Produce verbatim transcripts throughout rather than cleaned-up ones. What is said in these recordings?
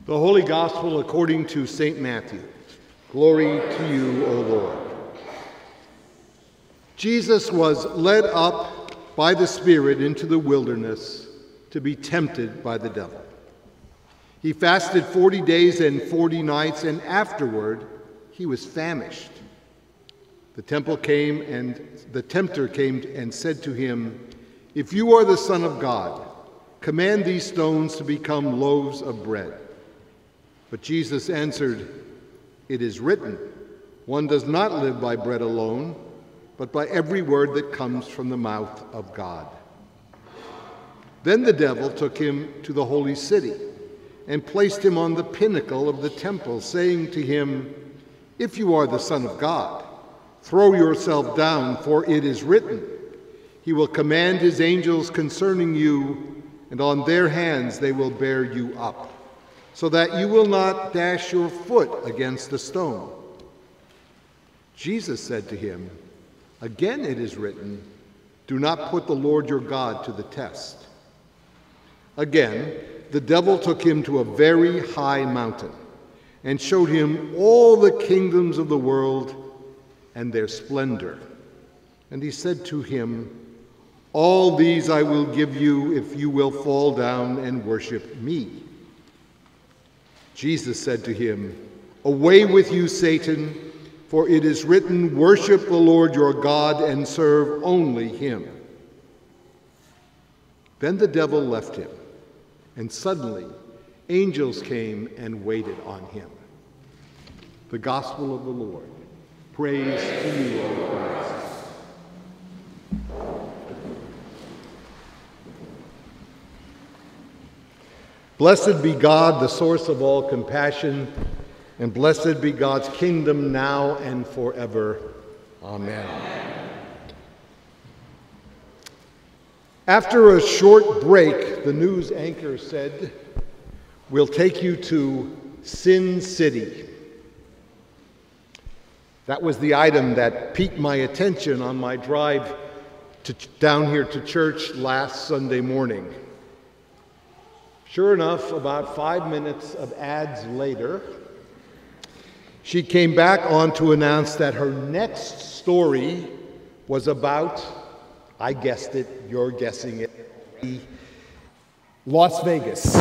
The Holy Gospel according to Saint Matthew. Glory to you, O Lord. Jesus was led up by the Spirit into the wilderness to be tempted by the devil. He fasted forty days and forty nights, and afterward he was famished. The temple came and the tempter came and said to him, "If you are the Son of God, command these stones to become loaves of bread." But Jesus answered, "It is written, one does not live by bread alone, but by every word that comes from the mouth of God." Then the devil took him to the holy city and placed him on the pinnacle of the temple, saying to him, "If you are the Son of God, throw yourself down, for it is written, he will command his angels concerning you, and on their hands they will bear you up, so that you will not dash your foot against a stone." Jesus said to him, "Again it is written, do not put the Lord your God to the test." Again, the devil took him to a very high mountain and showed him all the kingdoms of the world and their splendor. And he said to him, "All these I will give you if you will fall down and worship me." Jesus said to him, "Away with you, Satan, for it is written, worship the Lord your God and serve only him." Then the devil left him, and suddenly angels came and waited on him. The Gospel of the Lord. Praise to you, O Christ. Blessed be God, the source of all compassion, and blessed be God's kingdom now and forever. Amen. Amen. After a short break, the news anchor said, "We'll take you to Sin City." That was the item that piqued my attention on my drive to, down here to church last Sunday morning. Sure enough, about five minutes of ads later, she came back on to announce that her next story was about, I guessed it, you're guessing it, Las Vegas.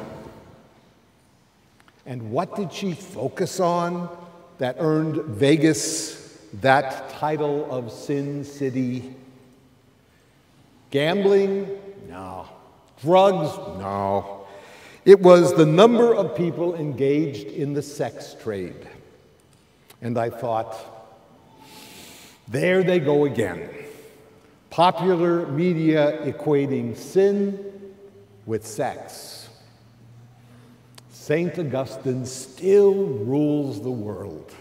And what did she focus on that earned Vegas that title of Sin City? Gambling? No. Drugs? No. It was the number of people engaged in the sex trade. And I thought, there they go again. Popular media equating sin with sex. Saint Augustine still rules the world.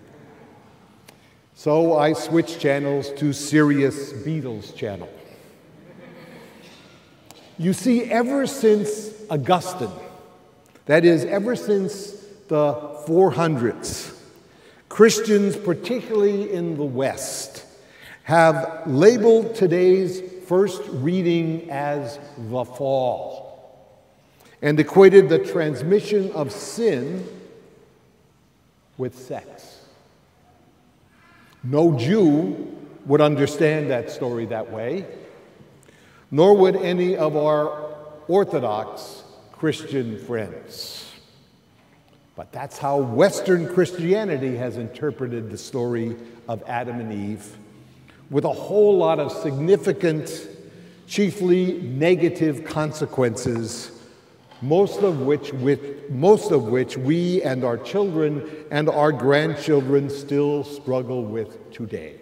So I switched channels to Sirius Beatles channel. You see, ever since Augustine, that is, ever since the four hundreds, Christians, particularly in the West, have labeled today's first reading as the fall and equated the transmission of sin with sex. No Jew would understand that story that way, nor would any of our Orthodox Christian friends. But that's how Western Christianity has interpreted the story of Adam and Eve, with a whole lot of significant, chiefly negative consequences, most of which, with, most of which we and our children and our grandchildren still struggle with today.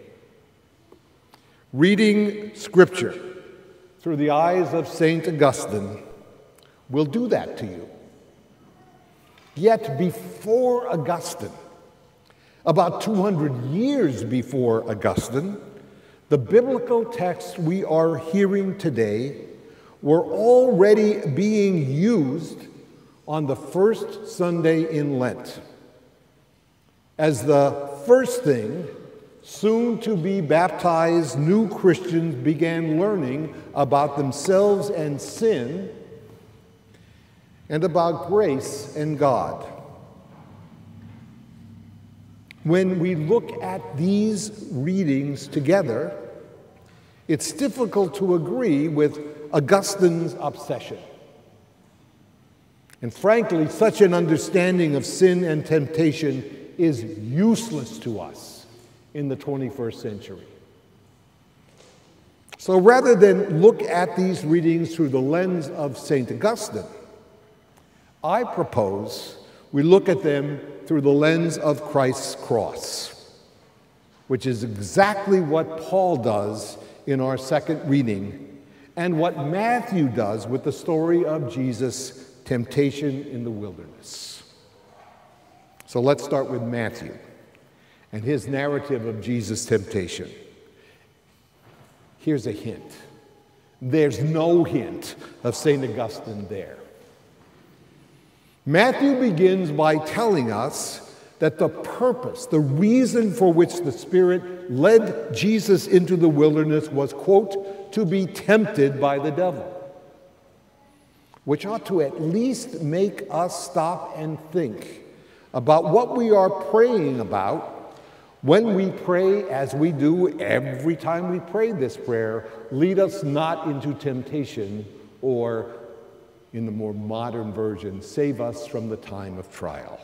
Reading Scripture through the eyes of Saint Augustine will do that to you. Yet before Augustine, about two hundred years before Augustine, the biblical texts we are hearing today were already being used on the first Sunday in Lent as the first thing soon to be baptized new Christians began learning about themselves and sin, and about grace and God. When we look at these readings together, it's difficult to agree with Augustine's obsession. And frankly, such an understanding of sin and temptation is useless to us in the twenty-first century. So rather than look at these readings through the lens of Saint Augustine, I propose we look at them through the lens of Christ's cross, which is exactly what Paul does in our second reading, and what Matthew does with the story of Jesus' temptation in the wilderness. So let's start with Matthew and his narrative of Jesus' temptation. Here's a hint. There's no hint of Saint Augustine there. Matthew begins by telling us that the purpose, the reason for which the Spirit led Jesus into the wilderness was, quote, to be tempted by the devil, which ought to at least make us stop and think about what we are praying about when we pray, as we do every time we pray this prayer, lead us not into temptation, or in the more modern version, save us from the time of trial.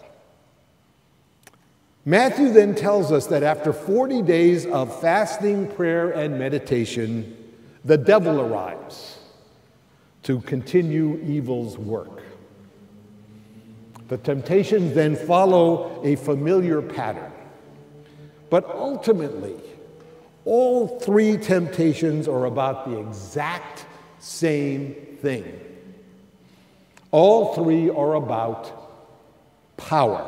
Matthew then tells us that after forty days of fasting, prayer, and meditation, the devil arrives to continue evil's work. The temptations then follow a familiar pattern. But ultimately, all three temptations are about the exact same thing. All three are about power.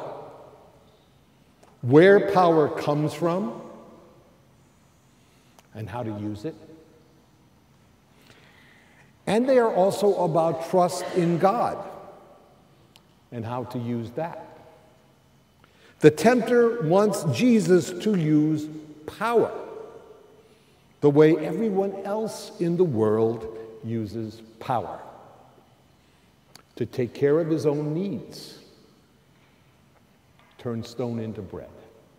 Where power comes from and how to use it. And they are also about trust in God and how to use that. The tempter wants Jesus to use power the way everyone else in the world uses power, to take care of his own needs, turn stone into bread,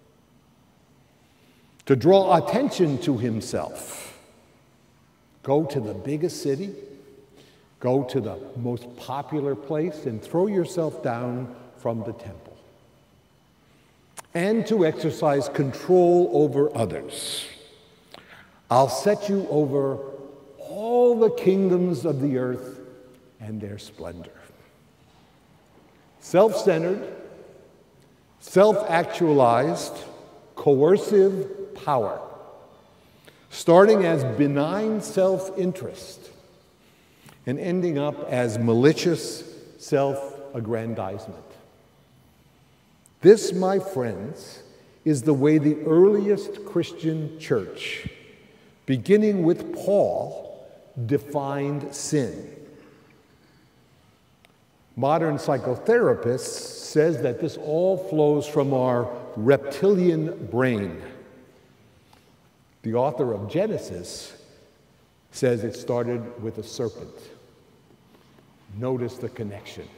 to draw attention to himself, go to the biggest city, go to the most popular place and throw yourself down from the temple, and to exercise control over others. I'll set you over all the kingdoms of the earth and their splendor. Self-centered, self-actualized, coercive power, starting as benign self-interest and ending up as malicious self-aggrandizement. This, my friends, is the way the earliest Christian church, beginning with Paul, defined sin. Modern psychotherapists says that this all flows from our reptilian brain. The author of Genesis says it started with a serpent. Notice the connection.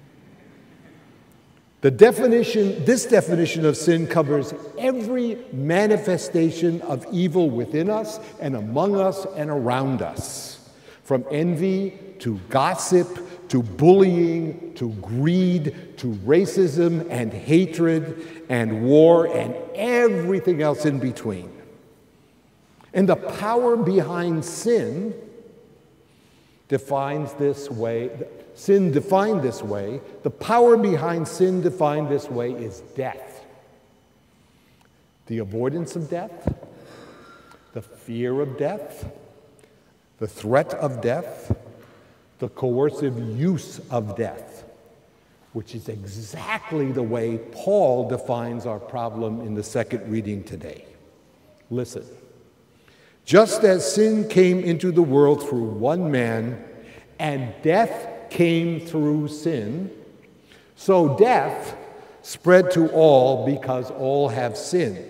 The definition, this definition of sin covers every manifestation of evil within us and among us and around us, from envy to gossip to bullying to greed to racism and hatred and war and everything else in between. And the power behind sin defines this way. Sin defined this way, the power behind sin defined this way is death. The avoidance of death, the fear of death, the threat of death, the coercive use of death, which is exactly the way Paul defines our problem in the second reading today. Listen. Just as sin came into the world through one man, and death came through sin, so death spread to all because all have sinned.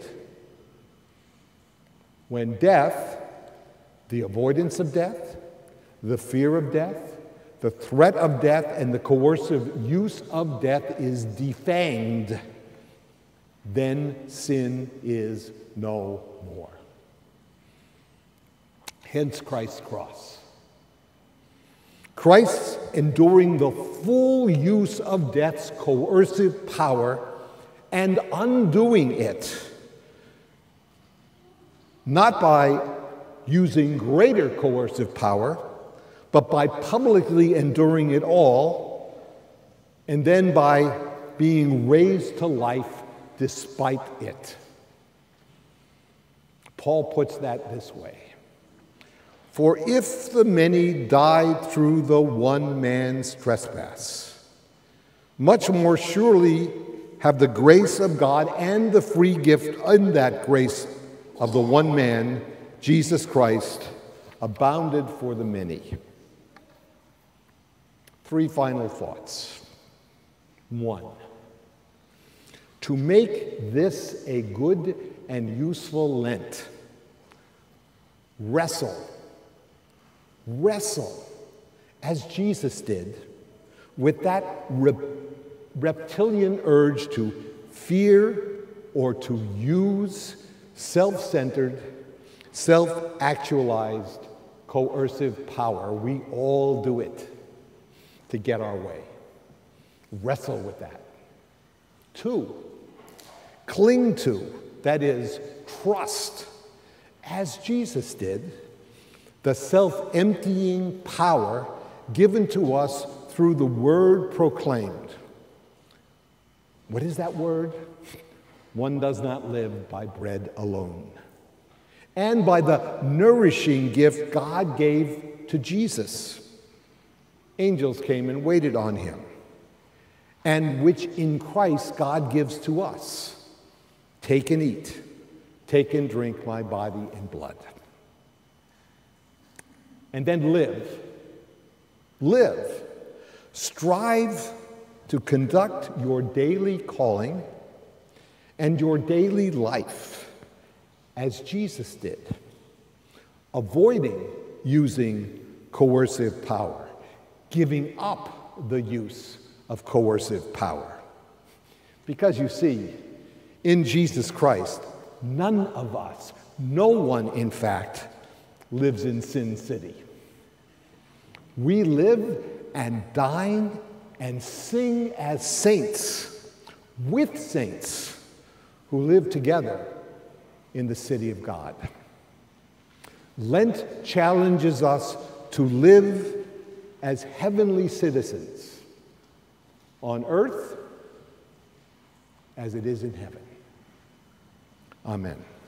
When death, the avoidance of death, the fear of death, the threat of death and the coercive use of death is defanged, then sin is no more. Hence Christ's cross. Christ's enduring the full use of death's coercive power and undoing it, not by using greater coercive power, but by publicly enduring it all, and then by being raised to life despite it. Paul puts that this way: for if the many died through the one man's trespass, much more surely have the grace of God and the free gift in that grace of the one man, Jesus Christ, abounded for the many. Three final thoughts. One, to make this a good and useful Lent, wrestle, wrestle, as Jesus did, with that rep- reptilian urge to fear or to use self-centered, self-actualized, coercive power. We all do it to get our way. Wrestle with that. Two, cling to, that is, trust, as Jesus did, the self-emptying power given to us through the word proclaimed. What is that word? One does not live by bread alone. And by the nourishing gift God gave to Jesus. Angels came and waited on him, and which in Christ God gives to us. Take and eat. Take and drink my body and blood. And then live. Live. Strive to conduct your daily calling and your daily life as Jesus did, avoiding using coercive power, giving up the use of coercive power. Because you see, in Jesus Christ, none of us, no one in fact, lives in Sin City. We live and dine and sing as saints, with saints who live together in the city of God. Lent challenges us to live as heavenly citizens on earth as it is in heaven. Amen.